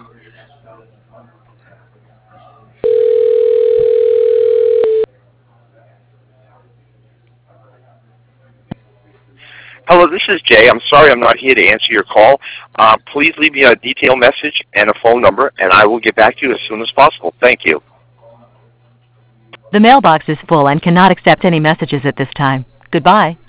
Hello, this is Jay. I'm sorry I'm not here to answer your call. Please leave me a detailed message and a phone number, and I will get back to you as soon as possible. Thank you. The mailbox is full and cannot accept any messages at this time. Goodbye.